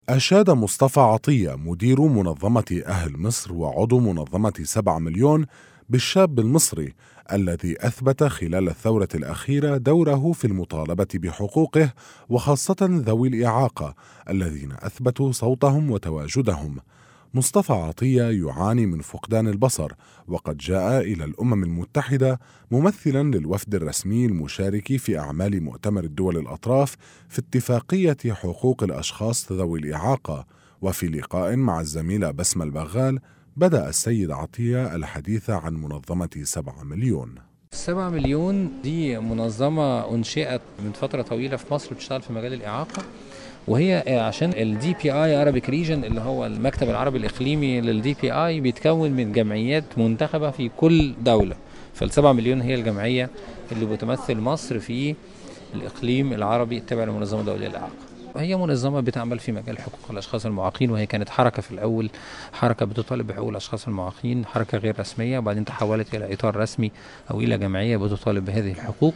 أشاد مصطفى عطية مدير منظمة أهل مصر وعضو منظمة 7 مليون بالشاب المصري الذي أثبت خلال الثورة الأخيرة دوره في المطالبة بحقوقه، وخاصة ذوي الإعاقة الذين أثبتوا صوتهم وتواجدهم. مصطفى عطية يعاني من فقدان البصر، وقد جاء إلى الأمم المتحدة ممثلا للوفد الرسمي المشارك في أعمال مؤتمر الدول الأطراف في اتفاقية حقوق الأشخاص ذوي الإعاقة. وفي لقاء مع الزميلة بسمة البغال بدأ السيد عطية الحديث عن منظمة 7 مليون. 7 مليون دي منظمة أنشئت من فترة طويلة في مصر بتشتغل في مجال الإعاقة، وهي عشان الدي بي اي Arabic ريجن اللي هو المكتب العربي الإقليمي للدي بي اي بيتكون من جمعيات منتخبة في كل دولة. فال7 مليون هي الجمعية اللي بتمثل مصر في الإقليم العربي التابع للمنظمة الدولية للإعاقة. هي منظمة بتعمل في مجال حقوق الأشخاص المعاقين، وهي كانت حركة في الأول، حركة بتطالب بحقوق الأشخاص المعاقين، حركة غير رسمية، وبعدين تحولت إلى إطار رسمي أو إلى جمعية بتطالب بهذه الحقوق.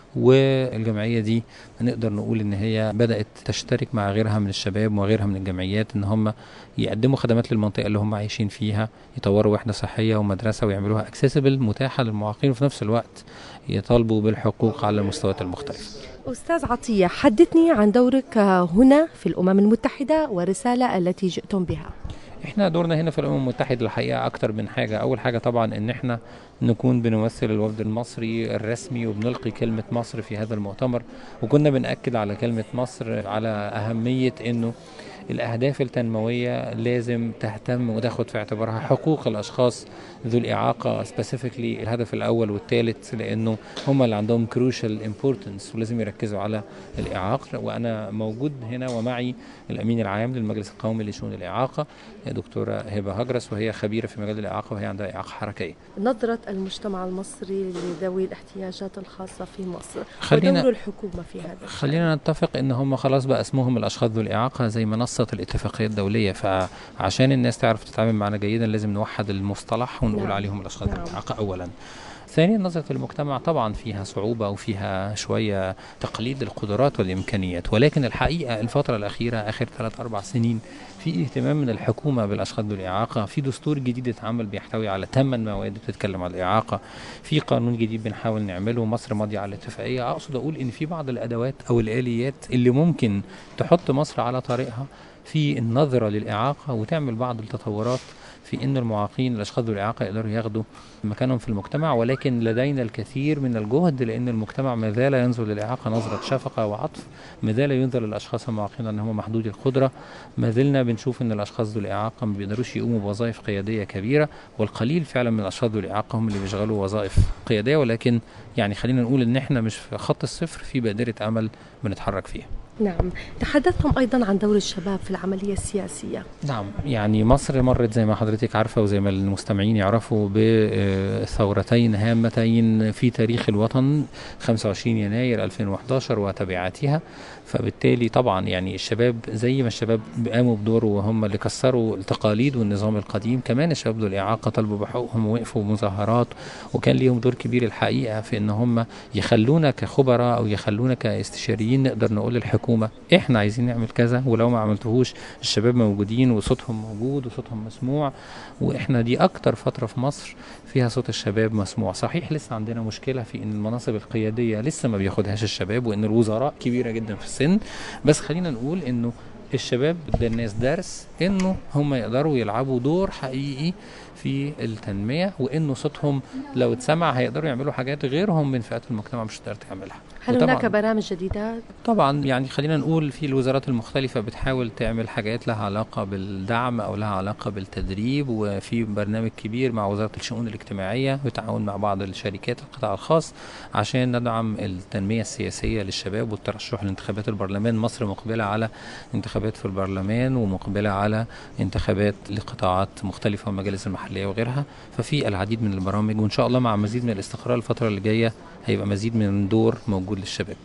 والجمعية دي نقدر نقول ان هي بدأت تشترك مع غيرها من الشباب وغيرها من الجمعيات ان هم يقدموا خدمات للمنطقة اللي هم عايشين فيها، يطوروا وحدة صحية ومدرسة ويعملوها اكسسبل متاحة للمعاقين، وفي نفس الوقت يطالبوا بالحقوق على المستويات المختلفة. أستاذ عطية، حدثني عن دورك هنا في الأمم المتحدة والرسالة التي جئتم بها. احنا دورنا هنا في الامم المتحده الحقيقه اكتر من حاجه. اول حاجه طبعا ان احنا نكون بنمثل الوفد المصري الرسمي وبنلقي كلمه مصر في هذا المؤتمر، وكنا بنأكد على كلمه مصر على اهميه انه الأهداف التنموية لازم تهتم وتاخد في اعتبارها حقوق الأشخاص ذو الإعاقة specifically الهدف الأول والثالث، لأنه هم اللي عندهم crucial importance ولازم يركزوا على الإعاقة. وأنا موجود هنا ومعي الأمين العام للمجلس القومي لشؤون الإعاقة دكتورة هبة هجرس، وهي خبيرة في مجال الإعاقة وهي عندها إعاقة حركية. نظرة المجتمع المصري لذوي الاحتياجات الخاصة في مصر ودور الحكومة في هذا. خلينا نتفق إن هم خلاص بقى اسمهم الأشخاص ذو الإعاقة زي منصة الاتفاقية الدولية، فعشان الناس تعرف تتعامل معنا جيدا لازم نوحد المصطلح ونقول عليهم الأشخاص ذو الإعاقة أولا. ثانيا، نظرة المجتمع طبعا فيها صعوبة وفيها شوية تقليد القدرات والإمكانيات، ولكن الحقيقة الفترة الأخيرة آخر 3-4 سنين في اهتمام من الحكومة بالأشخاص ذو الإعاقة. في دستور جديد اتعمل بيحتوي على 8 مواد بتتكلم عن الإعاقة، في قانون جديد بنحاول نعمله، مصر ماضية على الاتفاقية. أقصد أقول إن في بعض الأدوات أو الآليات اللي ممكن تحط مصر على طريقها في النظرة للإعاقة وتعمل بعض التطورات في أن المعاقين الأشخاص ذو الإعاقة يقدروا ياخدوا مكانهم في المجتمع. ولكن لدينا الكثير من الجهد، لأن المجتمع ما زال ينظر للإعاقة نظرة شفقة وعطف، ما زال ينظر للأشخاص المعاقين أنهم محدودي القدرة، ما زلنا بنشوف أن الأشخاص ذو الإعاقة ما بيقدروش يقوموا بوظائف قيادية كبيرة، والقليل فعلا من الأشخاص ذو الإعاقة هم اللي بيشغلوا وظائف قيادية. ولكن يعني خلينا نقول أن احنا مش في خط الصفر، في بادرة أمل بنتحرك فيها. نعم، تحدثتم أيضا عن دور الشباب في العملية السياسية. نعم، يعني مصر مرت زي ما حضرتك عارفة وزي ما المستمعين يعرفوا بثورتين هامتين في تاريخ الوطن، 25 يناير 2011 وتبعاتها. فبالتالي طبعا يعني الشباب زي ما الشباب قاموا بدور وهم اللي كسروا التقاليد والنظام القديم، كمان الشباب ذو الإعاقة طلبوا بحقوقهم ووقفوا بمظاهرات، وكان ليهم دور كبير الحقيقة في ان هم يخلونا كخبراء او يخلونا كاستشاريين نقدر نقول للحكومة احنا عايزين نعمل كذا، ولو ما عملتوهوش الشباب موجودين وصوتهم موجود وصوتهم مسموع. واحنا دي اكتر فترة في مصر فيها صوت الشباب مسموع. صحيح لسه عندنا مشكلة في ان المناصب القيادية لسه ما بياخدهاش الشباب، وان الوزراء كبيرة جدا في السن، بس خلينا نقول انه الشباب ده الناس درس انه هم يقدروا يلعبوا دور حقيقي في التنمية، وانه صوتهم لو اتسمع هيقدروا يعملوا حاجات غيرهم من فئات المجتمع مش هتقدر تعملها. هل هناك برامج جديدة؟ طبعا يعني خلينا نقول في الوزارات المختلفة بتحاول تعمل حاجات لها علاقة بالدعم او لها علاقة بالتدريب، وفي برنامج كبير مع وزارة الشؤون الاجتماعية بالتعاون مع بعض الشركات القطاع الخاص عشان ندعم التنمية السياسية للشباب والترشح لانتخابات البرلمان. مصر مقبلة على انتخابات في البرلمان ومقبلة على انتخابات لقطاعات مختلفة والمجالس المحلية وغيرها، ففي العديد من البرامج، وإن شاء الله مع مزيد من الاستقرار الفترة اللي جاية هيبقى مزيد من دور موجود للشباب.